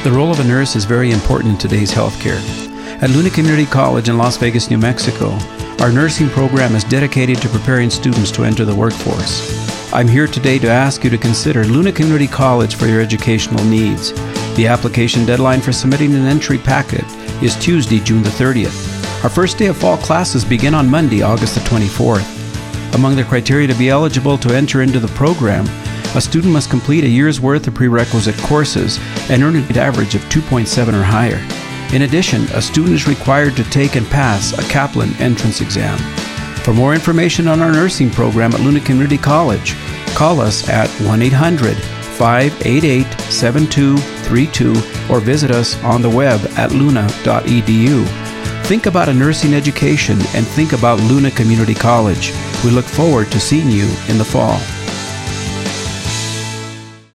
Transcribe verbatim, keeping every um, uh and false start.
The role of a nurse is very important in today's healthcare. At Luna Community College in Las Vegas, New Mexico, our nursing program is dedicated to preparing students to enter the workforce. I'm here today to ask you to consider Luna Community College for your educational needs. The application deadline for submitting an entry packet is Tuesday, June the thirtieth. Our first day of fall classes begin on Monday, August the twenty-fourth. Among the criteria to be eligible to enter into the program, a student must complete a year's worth of prerequisite courses and earn an average of two point seven or higher. In addition, a student is required to take and pass a Kaplan entrance exam. For more information on our nursing program at Luna Community College, call us at one eight hundred, five eight eight, seven two three two or visit us on the web at luna dot e d u. Think about a nursing education and think about Luna Community College. We look forward to seeing you in the fall.